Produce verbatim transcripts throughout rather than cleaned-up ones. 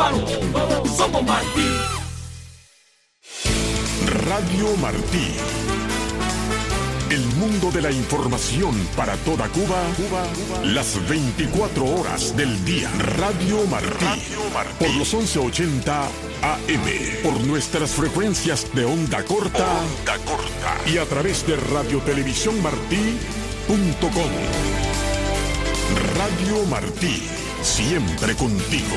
para el mundo, somos Martí. Radio Martí. El mundo de la información para toda Cuba, Cuba, Cuba. Las veinticuatro horas del día. Radio Martí. Radio Martí. Por los once ochenta A M. Por nuestras frecuencias de onda corta. Onda corta. Y a través de radio televisión martí punto com. Radio Martí. Siempre contigo.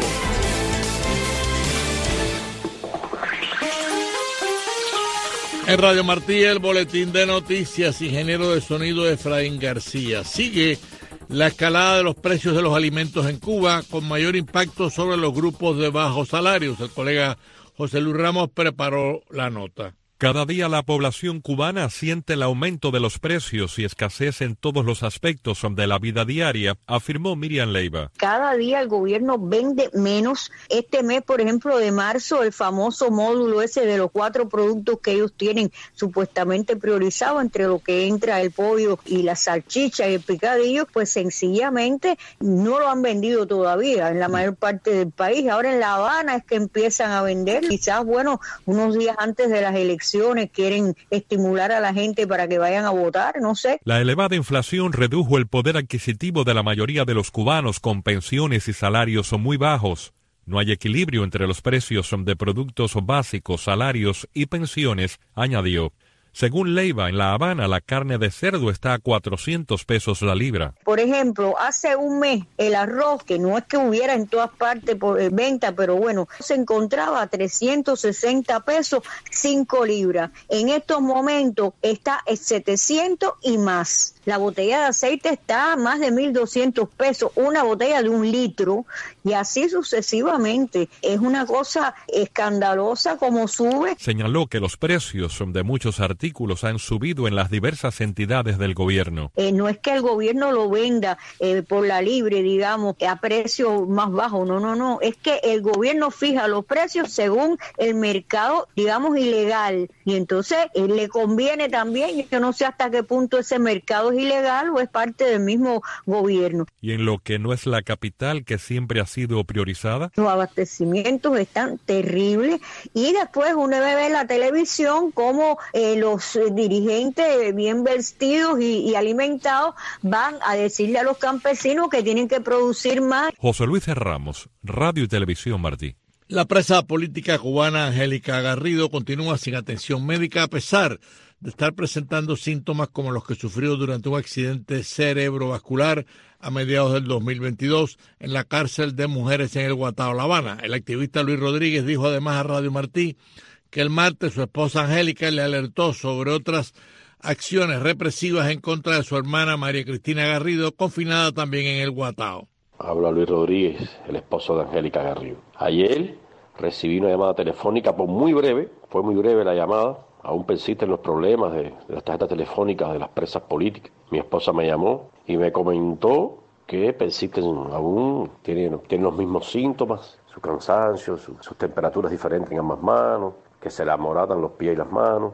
En Radio Martí, el boletín de noticias, ingeniero de sonido Efraín García. Sigue la escalada de los precios de los alimentos en Cuba con mayor impacto sobre los grupos de bajos salarios. El colega José Luis Ramos preparó la nota. Cada día la población cubana siente el aumento de los precios y escasez en todos los aspectos de la vida diaria, afirmó Miriam Leiva. Cada día el gobierno vende menos. Este mes, por ejemplo, de marzo, el famoso módulo ese de los cuatro productos que ellos tienen supuestamente priorizados, entre lo que entra el pollo y la salchicha y el picadillo, pues sencillamente no lo han vendido todavía en la mayor parte del país. Ahora en La Habana es que empiezan a vender. Quizás, bueno, unos días antes de las elecciones quieren estimular a la gente para que vayan a votar, no sé. La elevada inflación redujo el poder adquisitivo de la mayoría de los cubanos con pensiones y salarios muy bajos. No hay equilibrio entre los precios de productos básicos, salarios y pensiones, añadió. Según Leiva, en La Habana la carne de cerdo está a cuatrocientos pesos la libra. Por ejemplo, hace un mes el arroz, que no es que hubiera en todas partes por venta, pero bueno, se encontraba a trescientos sesenta pesos, cinco libras. En estos momentos está en setecientos y más. La botella de aceite está a más de mil doscientos pesos, una botella de un litro, y así sucesivamente. Es una cosa escandalosa como sube. Señaló que los precios de muchos artículos han subido en las diversas entidades del gobierno. Eh, no es que el gobierno lo venda eh, por la libre, digamos, a precio más bajo, no, no, no. Es que el gobierno fija los precios según el mercado, digamos, ilegal. Y entonces eh, le conviene también, yo no sé hasta qué punto ese mercado es ilegal o es parte del mismo gobierno. ¿Y en lo que no es la capital, que siempre ha sido priorizada? Los abastecimientos están terribles y después uno ve ver la televisión como eh, los dirigentes bien vestidos y, y alimentados van a decirle a los campesinos que tienen que producir más. José Luis Ramos, Radio y Televisión Martí. La presa política cubana Angélica Garrido continúa sin atención médica a pesar de estar presentando síntomas como los que sufrió durante un accidente cerebrovascular a mediados del dos mil veintidós en la cárcel de mujeres en el Guatao, La Habana. El activista Luis Rodríguez dijo además a Radio Martí que el martes su esposa Angélica le alertó sobre otras acciones represivas en contra de su hermana María Cristina Garrido, confinada también en el Guatao. Habla Luis Rodríguez, el esposo de Angélica Garrido. Ayer recibí una llamada telefónica, por muy breve, fue muy breve la llamada. Aún persisten los problemas de, de las tarjetas telefónicas de las presas políticas. Mi esposa me llamó y me comentó que persisten aún, tienen, tienen los mismos síntomas, su cansancio, su, sus temperaturas diferentes en ambas manos, que se le amoratan los pies y las manos.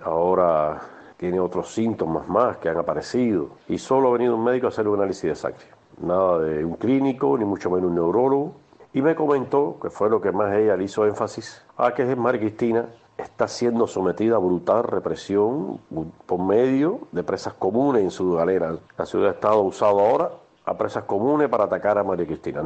Ahora tiene otros síntomas más que han aparecido. Y solo ha venido un médico a hacerle un análisis de sangre. Nada de un clínico, ni mucho menos un neurólogo. Y me comentó, que fue lo que más ella le hizo énfasis, a que María Cristina está siendo sometida a brutal represión por medio de presas comunes en su galera. La ciudad ha estado usado ahora a presas comunes para atacar a María Cristina.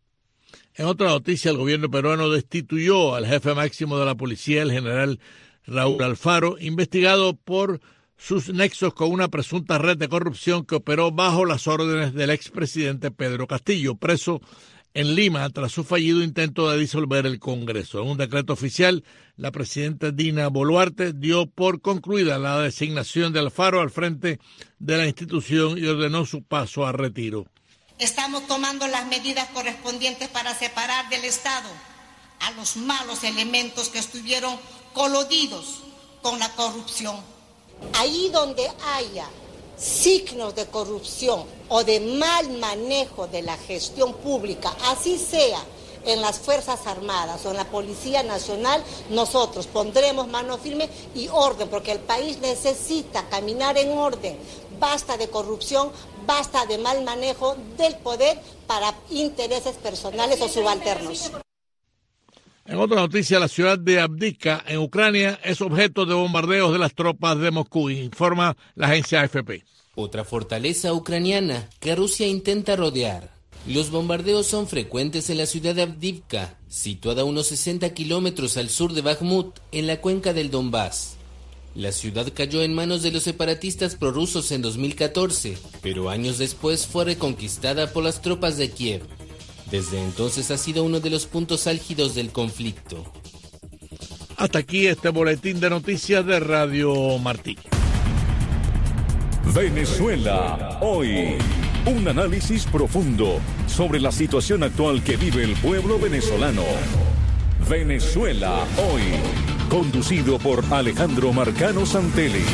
En otra noticia, el gobierno peruano destituyó al jefe máximo de la policía, el general Raúl Alfaro, investigado por sus nexos con una presunta red de corrupción que operó bajo las órdenes del expresidente Pedro Castillo, preso en Lima tras su fallido intento de disolver el Congreso. En un decreto oficial, la presidenta Dina Boluarte dio por concluida la designación de Alfaro al frente de la institución y ordenó su paso a retiro. Estamos tomando las medidas correspondientes para separar del Estado a los malos elementos que estuvieron coludidos con la corrupción. Ahí donde haya signos de corrupción o de mal manejo de la gestión pública, así sea en las Fuerzas Armadas o en la Policía Nacional, nosotros pondremos mano firme y orden, porque el país necesita caminar en orden. Basta de corrupción, basta de mal manejo del poder para intereses personales o subalternos. En otra noticia, la ciudad de Avdiivka, en Ucrania, es objeto de bombardeos de las tropas de Moscú, informa la agencia A F P. Otra fortaleza ucraniana que Rusia intenta rodear. Los bombardeos son frecuentes en la ciudad de Avdiivka, situada a unos sesenta kilómetros al sur de Bakhmut, en la cuenca del Donbass. La ciudad cayó en manos de los separatistas prorrusos en dos mil catorce, pero años después fue reconquistada por las tropas de Kiev. Desde entonces ha sido uno de los puntos álgidos del conflicto. Hasta aquí este boletín de noticias de Radio Martí. Venezuela hoy. Un análisis profundo sobre la situación actual que vive el pueblo venezolano. Venezuela hoy. Conducido por Alejandro Marcano Santelli.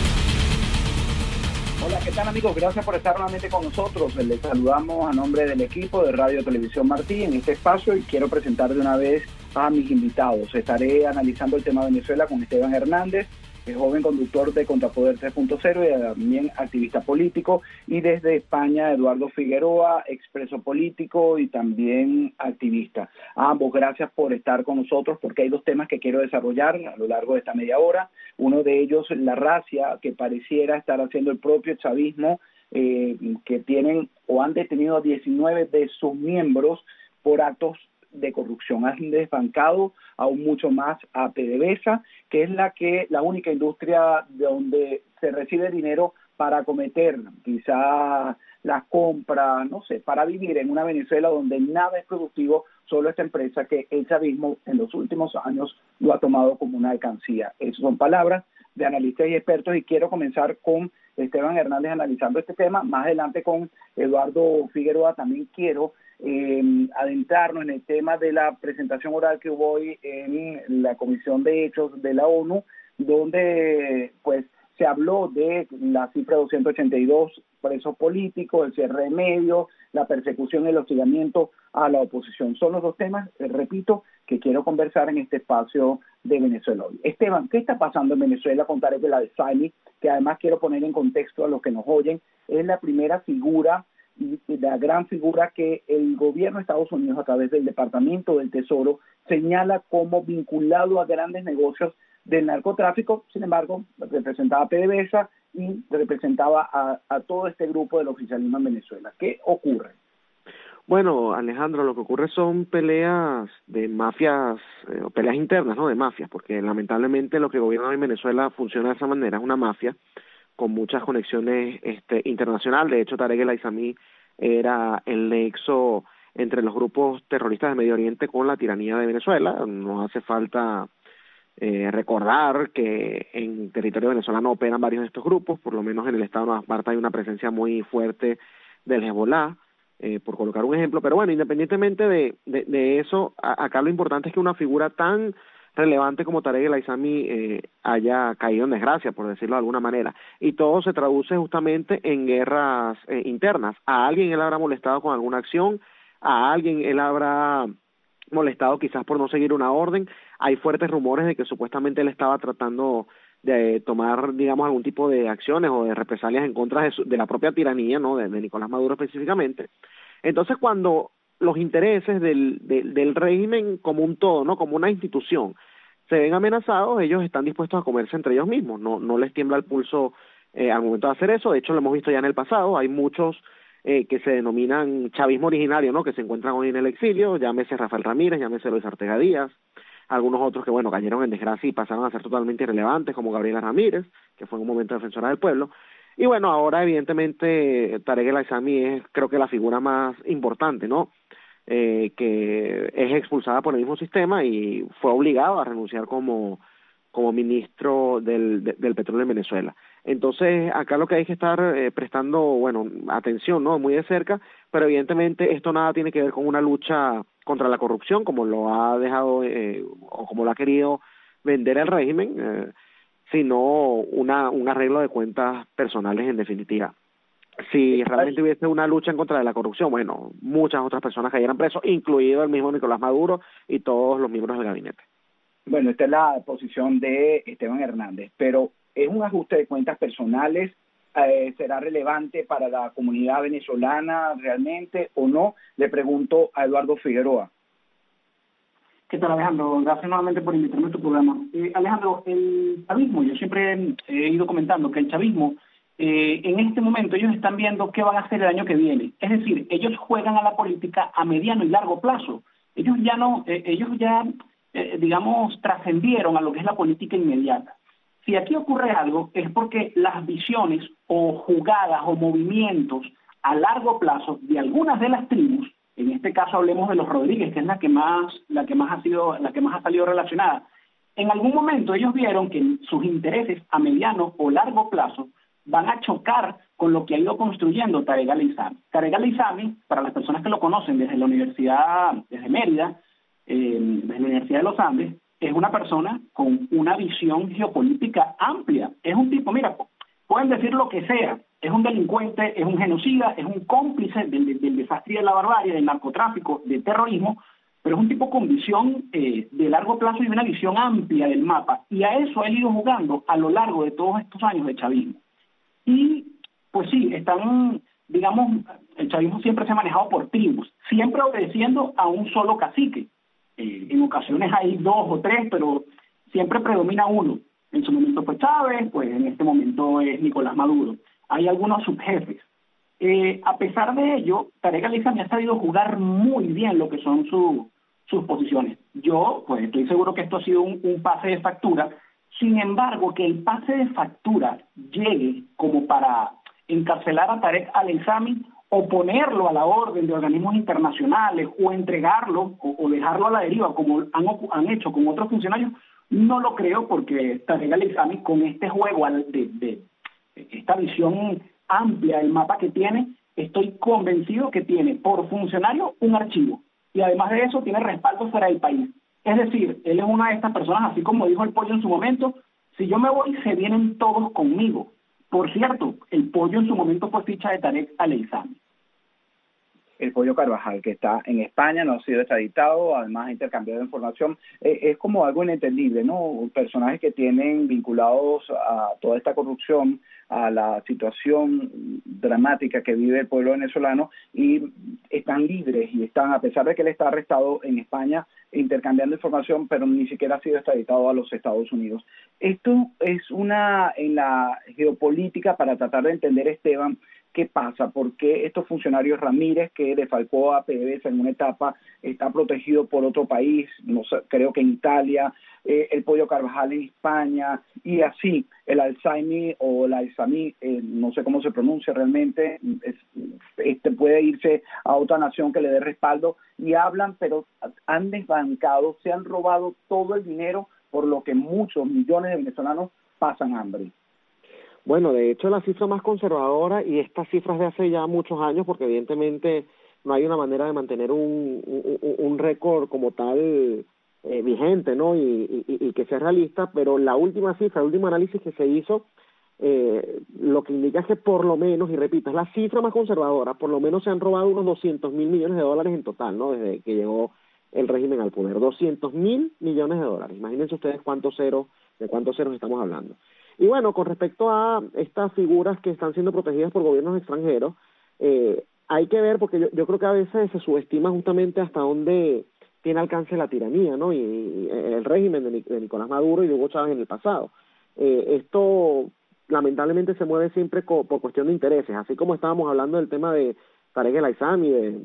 Hola, ¿qué tal, amigos? Gracias por estar nuevamente con nosotros. Les saludamos a nombre del equipo de Radio Televisión Martí en este espacio y quiero presentar de una vez a mis invitados. Estaré analizando el tema Venezuela con Esteban Hernández, el joven conductor de Contrapoder tres punto cero y también activista político, y desde España Eduardo Figueroa, expreso político y también activista. A ambos gracias por estar con nosotros porque hay dos temas que quiero desarrollar a lo largo de esta media hora. Uno de ellos, la racia que pareciera estar haciendo el propio chavismo, eh, que tienen o han detenido a diecinueve de sus miembros por actos de corrupción. Han desbancado aún mucho más a PDVSA, que es la que la única industria donde se recibe dinero para cometer quizá las compras, no sé, para vivir en una Venezuela donde nada es productivo, solo esta empresa que el chavismo en los últimos años lo ha tomado como una alcancía. Esas son palabras de analistas y expertos y quiero comenzar con Esteban Hernández analizando este tema. Más adelante con Eduardo Figueroa también quiero Eh, adentrarnos en el tema de la presentación oral que hubo hoy en la Comisión de Hechos de la ONU, donde pues se habló de la cifra doscientos ochenta y dos presos políticos, el cierre de medios, la persecución y el hostigamiento a la oposición. Son los dos temas, eh, repito, que quiero conversar en este espacio de Venezuela hoy. Esteban, ¿qué está pasando en Venezuela con Tarek El Aissami? Que además quiero poner en contexto a los que nos oyen, es la primera figura y la gran figura que el gobierno de Estados Unidos a través del Departamento del Tesoro señala como vinculado a grandes negocios del narcotráfico. Sin embargo, representaba a PDVSA y representaba a, a todo este grupo del oficialismo en Venezuela. ¿Qué ocurre? Bueno, Alejandro, lo que ocurre son peleas de mafias, eh, o peleas internas, ¿no? De mafias, porque lamentablemente lo que gobierna en Venezuela funciona de esa manera, es una mafia con muchas conexiones este, internacionales. De hecho, Tarek El Aissami era el nexo entre los grupos terroristas de Medio Oriente con la tiranía de Venezuela. No hace falta eh, recordar que en territorio venezolano operan varios de estos grupos, por lo menos en el estado de Nueva Esparta hay una presencia muy fuerte del Hezbollah, eh, por colocar un ejemplo. Pero bueno, independientemente de, de, de eso, a, acá lo importante es que una figura tan relevante como Tarek El Aissami eh, haya caído en desgracia, por decirlo de alguna manera, y todo se traduce justamente en guerras eh, internas. A alguien él habrá molestado con alguna acción, a alguien él habrá molestado quizás por no seguir una orden. Hay fuertes rumores de que supuestamente él estaba tratando de tomar, digamos, algún tipo de acciones o de represalias en contra de, su, de la propia tiranía, ¿no? De, de Nicolás Maduro específicamente. Entonces, cuando los intereses del, del, del régimen como un todo, ¿no? Como una institución, se ven amenazados, ellos están dispuestos a comerse entre ellos mismos, no, no les tiembla el pulso eh, al momento de hacer eso. De hecho, lo hemos visto ya en el pasado, hay muchos eh, que se denominan chavismo originario, ¿no? Que se encuentran hoy en el exilio, llámese Rafael Ramírez, llámese Luis Ortega Díaz, algunos otros que, bueno, cayeron en desgracia y pasaron a ser totalmente irrelevantes, como Gabriela Ramírez, que fue en un momento defensora del pueblo. Y bueno, ahora evidentemente Tarek El Aissami es, creo que la figura más importante, ¿no? Eh, que es expulsada por el mismo sistema y fue obligado a renunciar como, como ministro del, de, del petróleo en Venezuela. Entonces, acá lo que hay que estar eh, prestando, bueno, atención, ¿no? Muy de cerca, pero evidentemente esto nada tiene que ver con una lucha contra la corrupción, como lo ha dejado, eh, o como lo ha querido vender el régimen, eh, sino una, un arreglo de cuentas personales en definitiva. Si realmente hubiese una lucha en contra de la corrupción, bueno, muchas otras personas cayeran presos, incluido el mismo Nicolás Maduro y todos los miembros del gabinete. Bueno, esta es la posición de Esteban Hernández, pero ¿es un ajuste de cuentas personales? Eh, ¿Será relevante para la comunidad venezolana realmente o no? Le pregunto a Eduardo Figueroa. ¿Qué tal, Alejandro? Gracias nuevamente por invitarme a tu programa. Eh, Alejandro, el chavismo, yo siempre he ido comentando que el chavismo, eh, en este momento ellos están viendo qué van a hacer el año que viene. Es decir, ellos juegan a la política a mediano y largo plazo. Ellos ya no, eh, ellos ya, eh, digamos, trascendieron a lo que es la política inmediata. Si aquí ocurre algo, es porque las visiones o jugadas o movimientos a largo plazo de algunas de las tribus, en este caso hablemos de los Rodríguez, que es la que más, la que más ha sido, la que más ha salido relacionada. En algún momento ellos vieron que sus intereses a mediano o largo plazo van a chocar con lo que ha ido construyendo Tarek al-Aizami. Tarek al-Aizami, para las personas que lo conocen desde la Universidad, desde Mérida, eh, desde la Universidad de los Andes, es una persona con una visión geopolítica amplia. Es un tipo, mira, pueden decir lo que sea, es un delincuente, es un genocida, es un cómplice del, del desastre y de la barbarie, del narcotráfico, del terrorismo, pero es un tipo con visión eh, de largo plazo y una visión amplia del mapa. Y a eso ha ido jugando a lo largo de todos estos años de chavismo. Y, pues sí, están, digamos, el chavismo siempre se ha manejado por tribus, siempre obedeciendo a un solo cacique. Eh, en ocasiones hay dos o tres, pero siempre predomina uno. En su momento fue Chávez, pues en este momento es Nicolás Maduro. Hay algunos subjefes. Eh, a pesar de ello, Tarek al-Aizami ha sabido jugar muy bien lo que son su, sus posiciones. Yo, pues estoy seguro que esto ha sido un, un pase de factura. Sin embargo, que el pase de factura llegue como para encarcelar a Tarek al-Aizami o ponerlo a la orden de organismos internacionales o entregarlo o, o dejarlo a la deriva como han, han hecho con otros funcionarios, no lo creo, porque Tarek al-Aizami, con este juego de, de esta visión amplia del mapa que tiene, estoy convencido que tiene por funcionario un archivo y además de eso tiene respaldo fuera del país. Es decir, él es una de estas personas, así como dijo el Pollo en su momento, si yo me voy se vienen todos conmigo. Por cierto, el Pollo en su momento fue ficha de Tarek al-Aizami. El Pollo Carvajal, que está en España, no ha sido extraditado, además ha intercambiado información. Eh, es como algo inentendible, ¿no? Personajes que tienen vinculados a toda esta corrupción, a la situación dramática que vive el pueblo venezolano, y están libres y están, a pesar de que él está arrestado en España, intercambiando información, pero ni siquiera ha sido extraditado a los Estados Unidos. Esto es una, en la geopolítica, para tratar de entender, Esteban, ¿qué pasa? ¿Por qué estos funcionarios Ramírez, que defalcó a PDVSA en una etapa, está protegido por otro país? No sé, creo que en Italia, eh, el Pollo Carvajal en España, y así, el al-Aizami o el al-Aizami, eh, no sé cómo se pronuncia realmente, es, este puede irse a otra nación que le dé respaldo, y hablan, pero han desbancado, se han robado todo el dinero, por lo que muchos millones de venezolanos pasan hambre. Bueno, de hecho la cifra más conservadora, y estas cifras de hace ya muchos años, porque evidentemente no hay una manera de mantener un, un, un récord como tal eh, vigente, ¿no? Y, y, y que sea realista, pero la última cifra, el último análisis que se hizo, eh, lo que indica es que por lo menos, y repito, es la cifra más conservadora, por lo menos se han robado unos doscientos mil millones de dólares en total, ¿no? Desde que llegó el régimen al poder, doscientos mil millones de dólares. Imagínense ustedes cuántos ceros, de cuántos ceros estamos hablando. Y bueno, con respecto a estas figuras que están siendo protegidas por gobiernos extranjeros, eh, hay que ver, porque yo, yo creo que a veces se subestima justamente hasta dónde tiene alcance la tiranía, ¿no? Y, y el régimen de, de Nicolás Maduro y de Hugo Chávez en el pasado. Eh, esto lamentablemente se mueve siempre co, por cuestión de intereses, así como estábamos hablando del tema de Tarek al-Aizami, de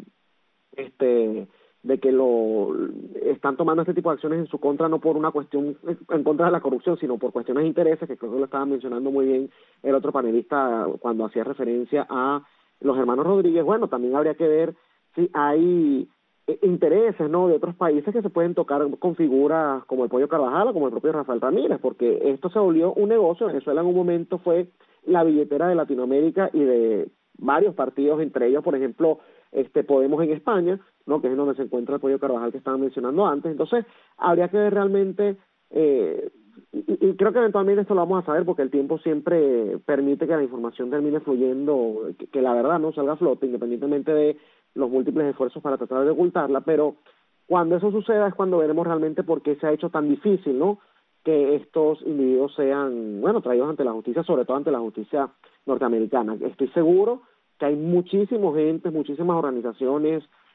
este de que lo están tomando este tipo de acciones en su contra, no por una cuestión en contra de la corrupción, sino por cuestiones de intereses, que creo que lo estaba mencionando muy bien el otro panelista cuando hacía referencia a los hermanos Rodríguez. Bueno, también habría que ver si hay intereses, ¿no?, de otros países que se pueden tocar con figuras como el Pollo Carvajal o como el propio Rafael Ramírez, porque esto se volvió un negocio. Venezuela en un momento fue la billetera de Latinoamérica y de varios partidos, entre ellos, por ejemplo, este Podemos en España, ¿no?, que es donde se encuentra el Pollo Carvajal que estaban mencionando antes. Entonces, habría que ver realmente, eh, y, y creo que eventualmente esto lo vamos a saber, porque el tiempo siempre permite que la información termine fluyendo, que, que la verdad no salga a flote, independientemente de los múltiples esfuerzos para tratar de ocultarla, pero cuando eso suceda es cuando veremos realmente por qué se ha hecho tan difícil, ¿no?, que estos individuos sean, bueno, traídos ante la justicia, sobre todo ante la justicia norteamericana. Estoy seguro que hay muchísimos entes, muchísimas organizaciones,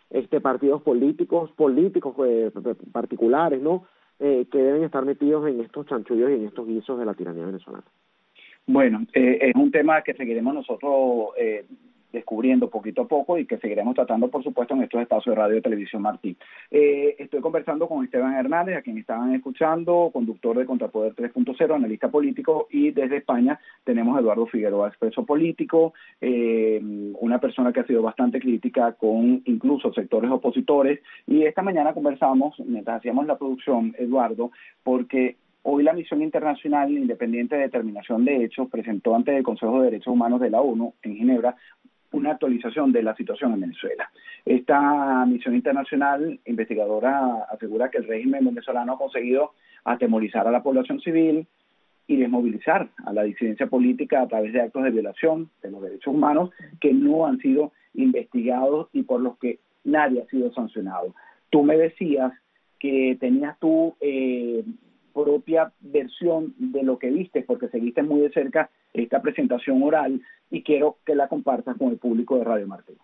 este partidos políticos, políticos eh, particulares, ¿no? Eh, que deben estar metidos en estos chanchullos y en estos guisos de la tiranía venezolana. Bueno, eh, es un tema que seguiremos nosotros eh, descubriendo poquito a poco y que seguiremos tratando, por supuesto, en estos espacios de Radio y Televisión Martí. Eh, estoy conversando con Esteban Hernández, a quien estaban escuchando, conductor de Contrapoder tres punto cero, analista político, y desde España tenemos a Eduardo Figueroa, expreso político, eh, una persona que ha sido bastante crítica con incluso sectores opositores, y esta mañana conversamos, mientras hacíamos la producción, Eduardo, porque hoy la Misión Internacional Independiente de Determinación de Hechos presentó ante el Consejo de Derechos Humanos de la ONU en Ginebra una actualización de la situación en Venezuela. Esta misión internacional investigadora asegura que el régimen venezolano ha conseguido atemorizar a la población civil y desmovilizar a la disidencia política a través de actos de violación de los derechos humanos que no han sido investigados y por los que nadie ha sido sancionado. Tú me decías que tenías tú eh, propia versión de lo que viste, porque seguiste muy de cerca esta presentación oral y quiero que la compartas con el público de Radio Martí.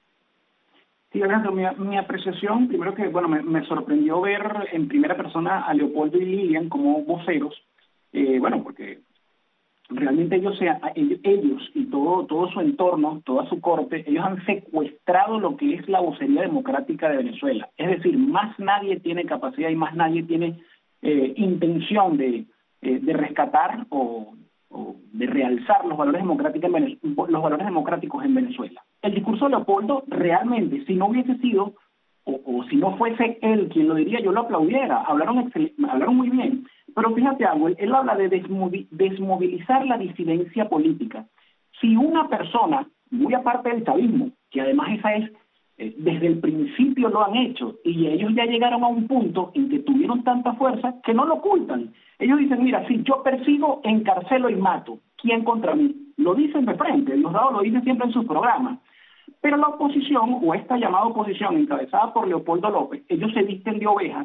Sí, Alejandro, mi, mi apreciación, primero que, bueno, me, me sorprendió ver en primera persona a Leopoldo y Lilian como voceros, eh, bueno, porque realmente ellos, sea, ellos y todo, todo su entorno, toda su corte, ellos han secuestrado lo que es la vocería democrática de Venezuela. Es decir, más nadie tiene capacidad y más nadie tiene Eh, intención de, eh, de rescatar o, o de realzar los valores democráticos en Venezuela, los valores democráticos en Venezuela. El discurso de Leopoldo realmente, si no hubiese sido o, o si no fuese él quien lo diría, yo lo aplaudiera. Hablaron hablaron muy bien, pero fíjate algo, él, él habla de desmovi desmovilizar la disidencia política. Si una persona, muy aparte del chavismo, que además esa es desde el principio lo han hecho y ellos ya llegaron a un punto en que tuvieron tanta fuerza que no lo ocultan. Ellos dicen, mira, si yo persigo, encarcelo y mato, ¿quién contra mí? Lo dicen de frente, Diosdado lo dice siempre en sus programas. Pero la oposición, o esta llamada oposición encabezada por Leopoldo López, ellos se visten de ovejas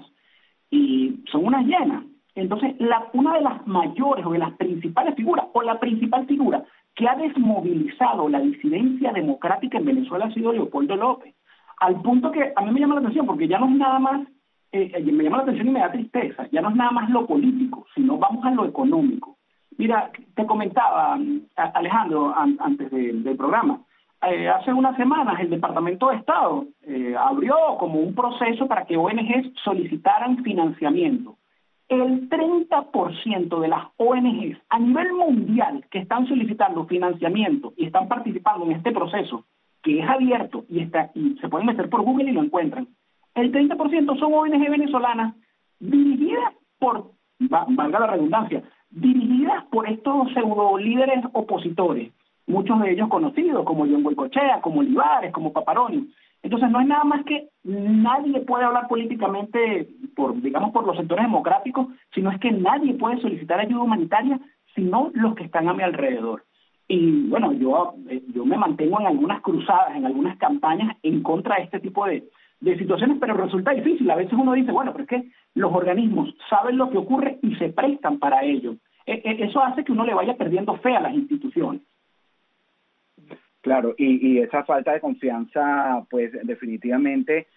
y son unas hienas. Entonces, la, una de las mayores o de las principales figuras, o la principal figura que ha desmovilizado la disidencia democrática en Venezuela ha sido Leopoldo López. Al punto que a mí me llama la atención, porque ya no es nada más, eh, me llama la atención y me da tristeza, ya no es nada más lo político, sino vamos a lo económico. Mira, te comentaba, Alejandro, an, antes de, del programa, eh, hace unas semanas el Departamento de Estado eh, abrió como un proceso para que O N Ges solicitaran financiamiento. El treinta por ciento de las O N Ges a nivel mundial que están solicitando financiamiento y están participando en este proceso, que es abierto y está y se pueden meter por Google y lo encuentran. El treinta por ciento son O N G venezolanas dirigidas por, valga la redundancia, dirigidas por estos pseudo líderes opositores, muchos de ellos conocidos como John Goycochea, como Olivares, como Paparoni. Entonces no es nada más que nadie puede hablar políticamente por, digamos, por los sectores democráticos, sino es que nadie puede solicitar ayuda humanitaria sino los que están a mi alrededor. Y bueno, yo, yo me mantengo en algunas cruzadas, en algunas campañas en contra de este tipo de, de situaciones, pero resulta difícil. A veces uno dice, bueno, pero es que los organismos saben lo que ocurre y se prestan para ello. E eso hace que uno le vaya perdiendo fe a las instituciones. Claro, y, y esa falta de confianza, pues definitivamente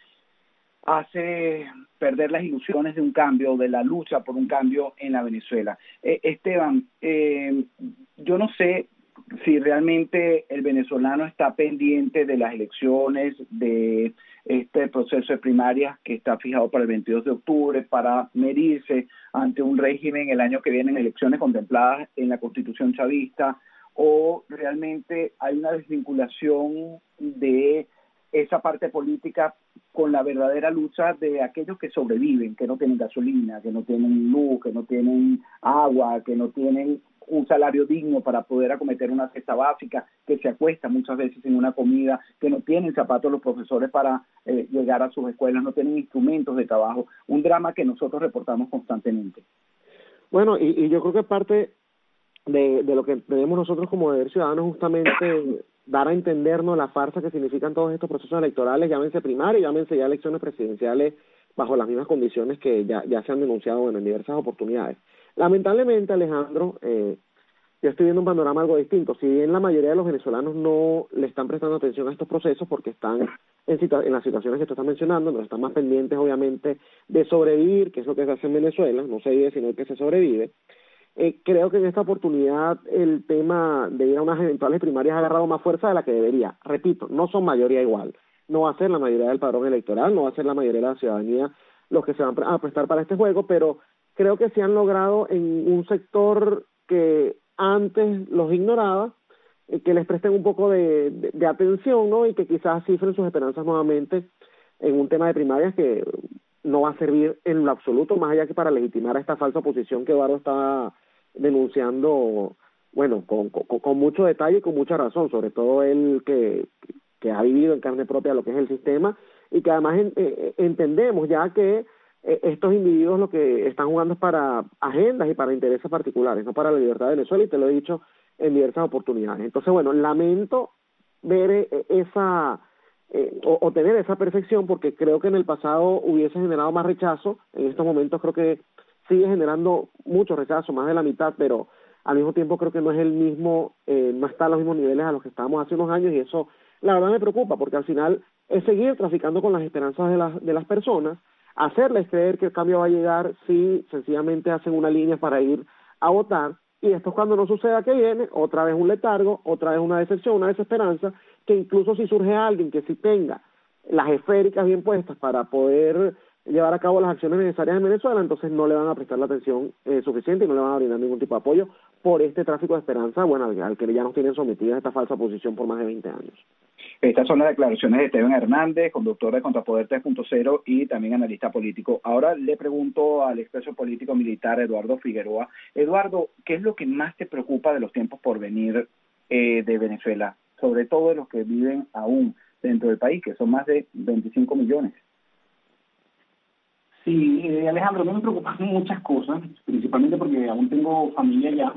hace perder las ilusiones de un cambio, de la lucha por un cambio en la Venezuela. Eh, Esteban, eh, yo no sé si realmente el venezolano está pendiente de las elecciones, de este proceso de primarias que está fijado para el veintidós de octubre, para medirse ante un régimen el año que viene en elecciones contempladas en la Constitución chavista, o realmente hay una desvinculación de esa parte política con la verdadera lucha de aquellos que sobreviven, que no tienen gasolina, que no tienen luz, que no tienen agua, que no tienen un salario digno para poder acometer una cesta básica, que se acuestan muchas veces sin una comida, que no tienen zapatos los profesores para eh, llegar a sus escuelas, no tienen instrumentos de trabajo, un drama que nosotros reportamos constantemente. Bueno, y, y yo creo que parte de, de lo que tenemos nosotros como deber ciudadano justamente dar a entendernos la farsa que significan todos estos procesos electorales, llámense primarias, llámense ya elecciones presidenciales bajo las mismas condiciones que ya, ya se han denunciado bueno, en diversas oportunidades. Lamentablemente, Alejandro, eh, yo estoy viendo un panorama algo distinto. Si bien la mayoría de los venezolanos no le están prestando atención a estos procesos porque están en, situa en las situaciones que tú estás mencionando, nos están más pendientes obviamente de sobrevivir, que es lo que se hace en Venezuela, no se vive sino que se sobrevive. Eh, creo que en esta oportunidad el tema de ir a unas eventuales primarias ha agarrado más fuerza de la que debería. Repito, no son mayoría igual, no va a ser la mayoría del padrón electoral, no va a ser la mayoría de la ciudadanía los que se van a prestar para este juego, pero creo que se han logrado en un sector que antes los ignoraba, que les presten un poco de, de, de atención, ¿no? Y que quizás cifren sus esperanzas nuevamente en un tema de primarias que no va a servir en lo absoluto, más allá que para legitimar a esta falsa oposición que Eduardo está denunciando, bueno, con, con, con mucho detalle y con mucha razón, sobre todo él que, que ha vivido en carne propia lo que es el sistema, y que además en, eh, entendemos ya que eh, estos individuos lo que están jugando es para agendas y para intereses particulares, no para la libertad de Venezuela, y te lo he dicho en diversas oportunidades. Entonces, bueno, lamento ver eh, esa, eh, o, o tener esa percepción, porque creo que en el pasado hubiese generado más rechazo. En estos momentos creo que sigue generando mucho rechazo, más de la mitad, pero al mismo tiempo creo que no es el mismo, eh, no está a los mismos niveles a los que estábamos hace unos años, y eso la verdad me preocupa, porque al final es seguir traficando con las esperanzas de las, de las personas, hacerles creer que el cambio va a llegar si sencillamente hacen una línea para ir a votar, y después cuando no suceda, que viene otra vez un letargo, otra vez una decepción, una desesperanza, que incluso si surge alguien que sí tenga las esféricas bien puestas para poder llevar a cabo las acciones necesarias en Venezuela, entonces no le van a prestar la atención eh, suficiente y no le van a brindar ningún tipo de apoyo por este tráfico de esperanza, bueno, al, al que ya nos tienen sometidos a esta falsa posición por más de veinte años. Estas son las declaraciones de Esteban Hernández, conductor de Contrapoder tres punto cero y también analista político. Ahora le pregunto al expreso político militar Eduardo Figueroa. Eduardo, ¿qué es lo que más te preocupa de los tiempos por venir eh, de Venezuela? Sobre todo de los que viven aún dentro del país, que son más de veinticinco millones. Sí, eh, Alejandro, a mí me preocupan muchas cosas, principalmente porque aún tengo familia allá.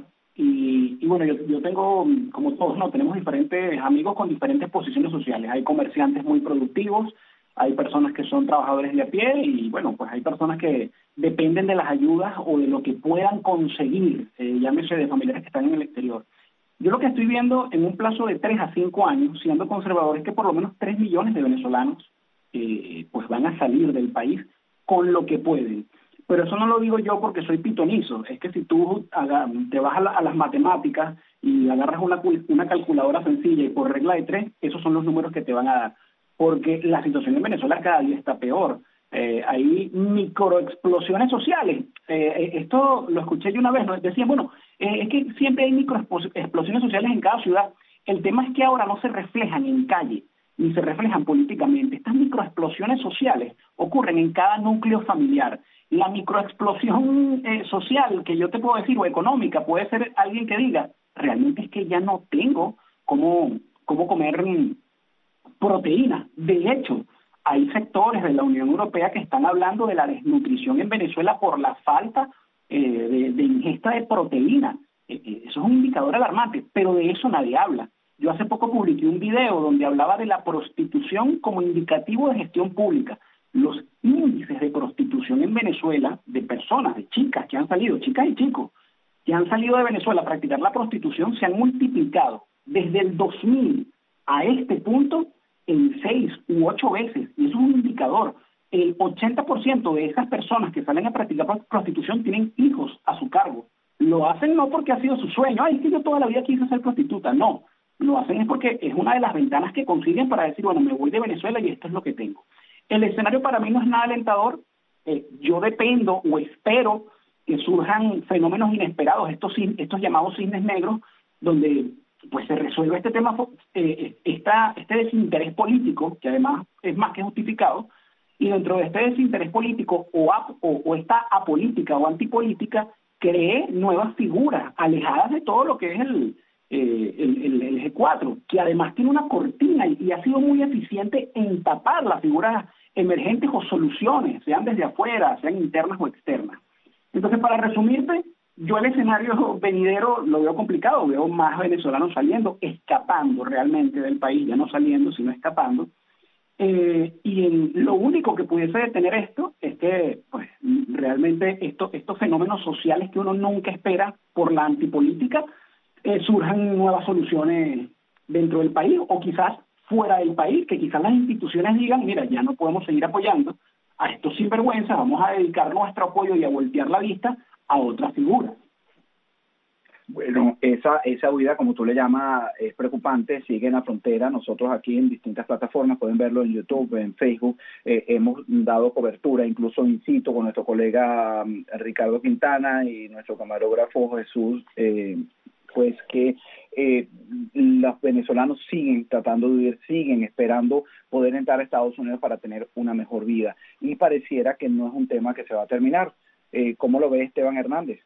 Y, y bueno, yo, yo tengo, como todos, no, tenemos diferentes amigos con diferentes posiciones sociales. Hay comerciantes muy productivos, hay personas que son trabajadores de a pie y bueno, pues hay personas que dependen de las ayudas o de lo que puedan conseguir, eh, llámese de familiares que están en el exterior. Yo lo que estoy viendo en un plazo de tres a cinco años, siendo conservador, es que por lo menos tres millones de venezolanos eh, pues van a salir del país con lo que pueden. Pero eso no lo digo yo porque soy pitonizo, es que si tú te vas a, la, a las matemáticas y agarras una, una calculadora sencilla y por regla de tres, esos son los números que te van a dar. Porque la situación en Venezuela cada día está peor. Eh, hay microexplosiones sociales. Eh, esto lo escuché yo una vez, ¿no? Decían, bueno, eh, es que siempre hay microexplosiones sociales en cada ciudad. El tema es que ahora no se reflejan en calle, ni se reflejan políticamente. Estas microexplosiones sociales ocurren en cada núcleo familiar. La microexplosión eh, social que yo te puedo decir, o económica, puede ser alguien que diga, realmente es que ya no tengo cómo, cómo comer mm, proteína. De hecho, hay sectores de la Unión Europea que están hablando de la desnutrición en Venezuela por la falta eh, de, de ingesta de proteína. Eh, eh, eso es un indicador alarmante, pero de eso nadie habla. Yo hace poco publiqué un video donde hablaba de la prostitución como indicativo de gestión pública. Los índices de prostitución en Venezuela, de personas, de chicas que han salido, chicas y chicos, que han salido de Venezuela a practicar la prostitución, se han multiplicado desde el dos mil a este punto en seis u ocho veces. Y eso es un indicador. El ochenta por ciento de esas personas que salen a practicar prostitución tienen hijos a su cargo. Lo hacen no porque ha sido su sueño, ay, es que yo toda la vida quise ser prostituta, no. Lo hacen es porque es una de las ventanas que consiguen para decir, bueno, me voy de Venezuela y esto es lo que tengo. El escenario para mí no es nada alentador. Eh, yo dependo o espero que surjan fenómenos inesperados, estos, estos llamados cisnes negros, donde pues se resuelve este tema, eh, esta, este desinterés político, que además es más que justificado, y dentro de este desinterés político o, ap, o, o esta apolítica o antipolítica, cree nuevas figuras alejadas de todo lo que es el, eh, el, el, el G cuatro, que además tiene una cortina y, y ha sido muy eficiente en tapar las figuras emergentes o soluciones, sean desde afuera, sean internas o externas. Entonces, para resumirte, yo el escenario venidero lo veo complicado, veo más venezolanos saliendo, escapando realmente del país, ya no saliendo, sino escapando. Eh, y en, lo único que pudiese detener esto es que pues realmente esto, estos fenómenos sociales que uno nunca espera por la antipolítica, eh, surjan nuevas soluciones dentro del país o quizás fuera del país, que quizás las instituciones digan, mira, ya no podemos seguir apoyando a estos sinvergüenzas, vamos a dedicar nuestro apoyo y a voltear la vista a otras figuras. Bueno, esa esa huida, como tú le llamas, es preocupante, sigue en la frontera. Nosotros aquí en distintas plataformas, pueden verlo en YouTube, en Facebook, eh, hemos dado cobertura, incluso in situ, con nuestro colega um, Ricardo Quintana y nuestro camarógrafo Jesús, eh, pues que eh, los venezolanos siguen tratando de huir, siguen esperando poder entrar a Estados Unidos para tener una mejor vida. Y pareciera que no es un tema que se va a terminar. Eh, ¿Cómo lo ve Esteban Hernández?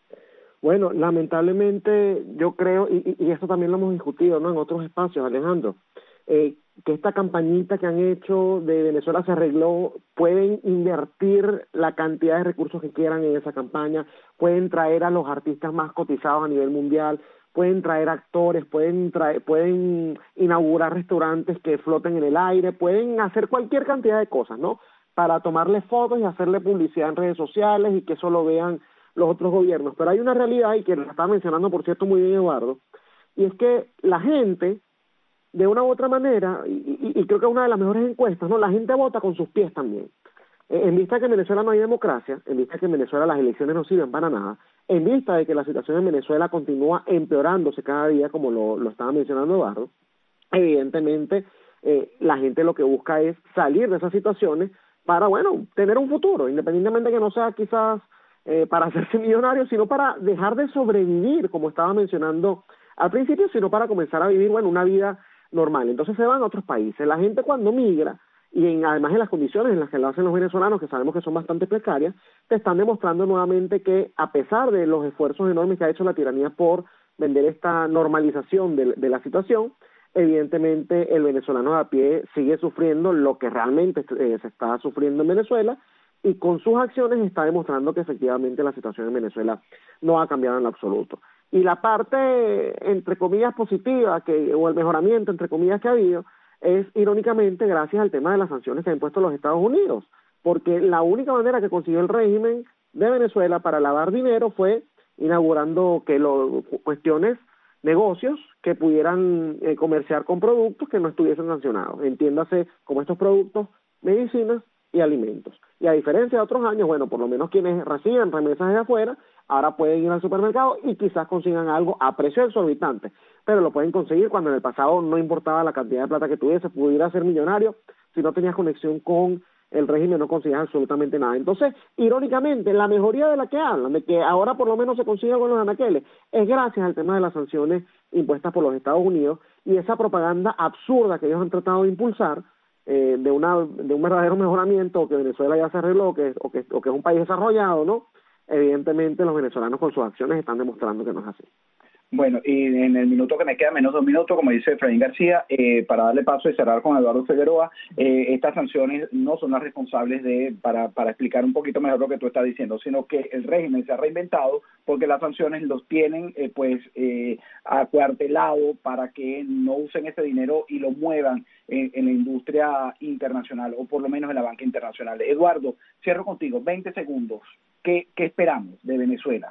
Bueno, lamentablemente yo creo, y, y esto también lo hemos discutido, ¿no?, en otros espacios, Alejandro, eh, que esta campañita que han hecho de Venezuela se arregló, pueden invertir la cantidad de recursos que quieran en esa campaña, pueden traer a los artistas más cotizados a nivel mundial, pueden traer actores, pueden traer, pueden inaugurar restaurantes que floten en el aire, pueden hacer cualquier cantidad de cosas, ¿no?, para tomarle fotos y hacerle publicidad en redes sociales y que eso lo vean los otros gobiernos. Pero hay una realidad, y que la estaba mencionando, por cierto, muy bien Eduardo, y es que la gente, de una u otra manera, y, y, y creo que es una de las mejores encuestas, ¿no?, la gente vota con sus pies también. Eh, en vista de que en Venezuela no hay democracia, en vista de que en Venezuela las elecciones no sirven para nada, en vista de que la situación en Venezuela continúa empeorándose cada día, como lo, lo estaba mencionando Eduardo, evidentemente eh, la gente lo que busca es salir de esas situaciones para, bueno, tener un futuro, independientemente de que no sea quizás Eh, para hacerse millonario, sino para dejar de sobrevivir, como estaba mencionando al principio, sino para comenzar a vivir, bueno, una vida normal. Entonces se van a otros países. La gente cuando migra, y en, además en las condiciones en las que lo hacen los venezolanos, que sabemos que son bastante precarias, te están demostrando nuevamente que, a pesar de los esfuerzos enormes que ha hecho la tiranía por vender esta normalización de, de la situación, evidentemente el venezolano de a pie sigue sufriendo lo que realmente eh, se está sufriendo en Venezuela, y con sus acciones está demostrando que efectivamente la situación en Venezuela no ha cambiado en lo absoluto. Y la parte, entre comillas, positiva, que o el mejoramiento, entre comillas, que ha habido, es irónicamente gracias al tema de las sanciones que han impuesto los Estados Unidos, porque la única manera que consiguió el régimen de Venezuela para lavar dinero fue inaugurando que lo, cuestiones, negocios que pudieran eh, comerciar con productos que no estuviesen sancionados, entiéndase como estos productos, medicinas y alimentos. Y a diferencia de otros años, bueno, por lo menos quienes reciben remesas de afuera, ahora pueden ir al supermercado y quizás consigan algo a precio exorbitante, pero lo pueden conseguir cuando en el pasado no importaba la cantidad de plata que tuviese, pudiera ser millonario, si no tenías conexión con el régimen no conseguías absolutamente nada. Entonces, irónicamente, la mejoría de la que hablan, de que ahora por lo menos se consiga con los anaqueles, es gracias al tema de las sanciones impuestas por los Estados Unidos y esa propaganda absurda que ellos han tratado de impulsar, Eh, de una de un verdadero mejoramiento, o que Venezuela ya se arregló, que, o, que, o que es un país desarrollado, ¿no? Evidentemente los venezolanos con sus acciones están demostrando que no es así. Bueno, y en el minuto que me queda, menos dos minutos, como dice Efraín García, eh, para darle paso y cerrar con Eduardo Figueroa, eh, estas sanciones no son las responsables de, para, para explicar un poquito mejor lo que tú estás diciendo, sino que el régimen se ha reinventado porque las sanciones los tienen eh, pues eh, acuartelado para que no usen ese dinero y lo muevan en, en la industria internacional, o por lo menos en la banca internacional. Eduardo, cierro contigo, veinte segundos. ¿Qué, qué esperamos de Venezuela?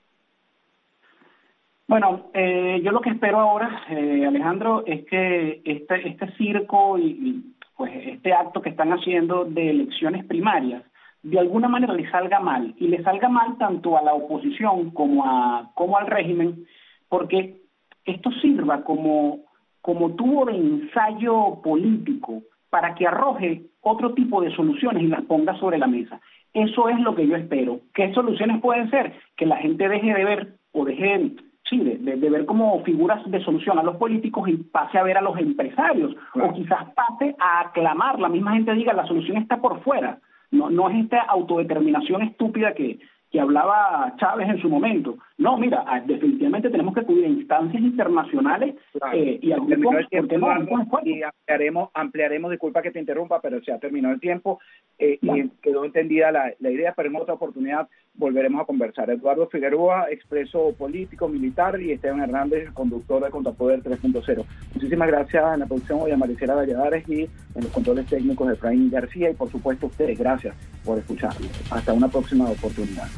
Bueno, eh, yo lo que espero ahora, eh, Alejandro, es que este, este circo y, y pues este acto que están haciendo de elecciones primarias, de alguna manera le salga mal, y le salga mal tanto a la oposición como a como al régimen, porque esto sirva como, como tubo de ensayo político para que arroje otro tipo de soluciones y las ponga sobre la mesa. Eso es lo que yo espero. ¿Qué soluciones pueden ser? Que la gente deje de ver o deje... Sí, de, de, de ver como figuras de solución a los políticos y pase a ver a los empresarios, claro. O quizás pase a aclamar, la misma gente diga la solución está por fuera, no no es esta autodeterminación estúpida que, que hablaba Chávez en su momento. No, mira, definitivamente tenemos que acudir a instancias internacionales, claro. eh, y, al tiempo, porque no, y ampliaremos, ampliaremos, disculpa que te interrumpa, pero se ha terminado el tiempo, eh, claro. Y quedó entendida la, la idea, pero en otra oportunidad volveremos a conversar. Eduardo Figueroa, expreso político, militar, y Esteban Hernández, conductor de Contrapoder tres punto cero. Muchísimas gracias en la producción hoy a Maricela Valladares y en los controles técnicos de Efraín García, y por supuesto a ustedes, gracias por escucharnos. Hasta una próxima oportunidad.